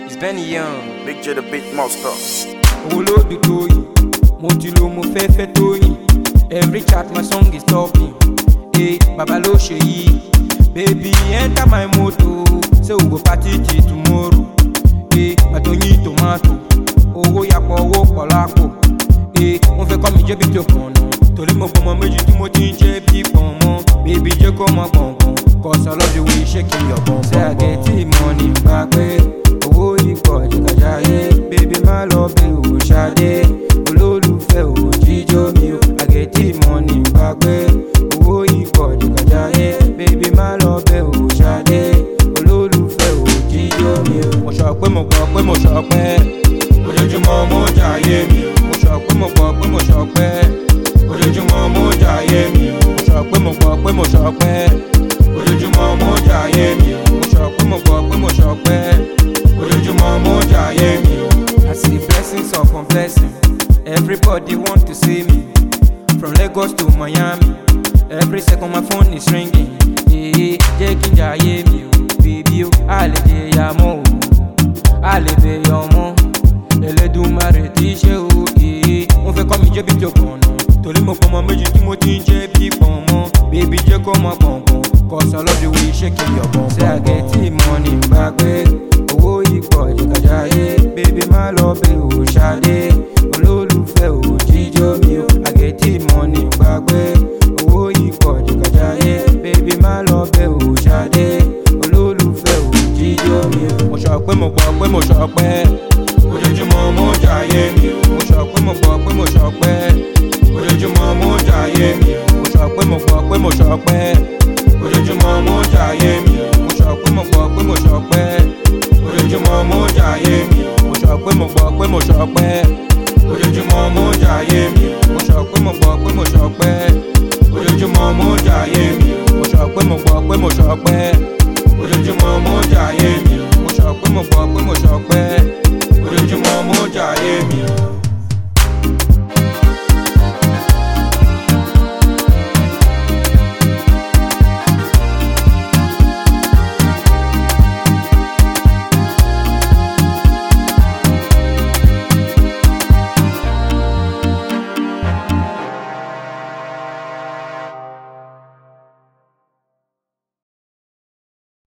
It's Benny Young. Big J the beat monster. Olódù Tóyìn, mo ti lo mo fẹ́ Tóyìn. Every chat my song is topping. Hey, baba ló ṣe yìí. Baby enter my motor, say we go party till tomorrow. Hey, Àtọyìn tomato, owó yapọ̀ owó pọ̀ lápò. Hey, wọ́n fẹ́ kọ́ mi jẹ́ bí tí o kàn náà. Torí mo gbọ́mọ méjì tí mo ti ń jẹ́ bí pọ̀nmọ́. Baby jẹ́ kó mọ gbọ̀ngàn, cause I love the way you shaking your bum. Say I get the money back way. Owó ìpọ̀ jìkàjáyé, baby má lọ bí òṣàdé. Olólùfẹ́ ò jíjó mi o, I get the money back way. Owó ìpọ̀ jìkàjáyé, baby má lọ bí òṣàdé. Olólùfẹ́ ò jíjó mi o. Mo sọ pé mo gbọ́ pé mo sọ pé ojoojúmọ́ mo jayé mi o. Mo sọ pé mo gbọ́ pé mo sọ pé ojoojúmọ́ mo jayé mi o. Mo sọ pé mo gbọ́ pé mo sọ pé ojoojúmọ́ mo jayé mi o. Mo sọ pé mo gbọ́ pé mo sọ pé ojoojúmọ́ mo jayé mi o. I see blessings upon blessings. Everybody want to see me. From Lagos to Miami. Every second my phone is ringing. Jẹ́ kí n jayé mi o. Baby o, a lè jẹ ya mọ́ o. A lè bẹ ọmọ. Ẹlẹ́dùmarè tí ṣe o. Wọ́n fẹ́ kọ́ mi jẹ́ bí tí o kàn náà. Torí mo pọ̀mọ́ méjì tí mo ti ń jẹ́ bí pọ̀nmọ́. Baby jẹ́ kó mọ gbọ̀ngàn, cause I love the way you shaking your bum. Say I get the money back way. Owó ìpọ̀ jìkàjáyé, baby má lọ bí òṣàdé. Olólùfẹ́ ò jíjó mi o, I get the money back way. Owó ìpọ̀ jìkàjáyé, baby má lọ bí òṣàdé. Olólùfẹ́ ò jíjó mi o. Mo sọ pé mo gbọ́ pé mo sọ pé ojoojúmọ́ mo jayé mi o. Mo sọ pé mo gbọ́ pé mo sọ pé ojoojúmọ́ mo jayé mi o. Mo sọ pé mo gbọ́ pé mo sọ pé ojoojúmọ́ mo jayé mi o. Mo sọ pé mo gbọ́ pé mo sọ pé ojoojúmọ́ mo jayé mi o. Mo sọ pé mo gbọ́ pé mo sọ pé ojoojúmọ́ mo jayé mi o. Mo sọ pé mo gbọ́ pé mo sọ pé ojoojúmọ́ mo jayé mi o. Mo sọ pé mo gbọ́ pé mo sọ pé ojoojúmọ́ mo jayé mi o. Mo sọ pé mo gbọ́ pé mo sọ pé ojoojúmọ́ mo jayé mi o.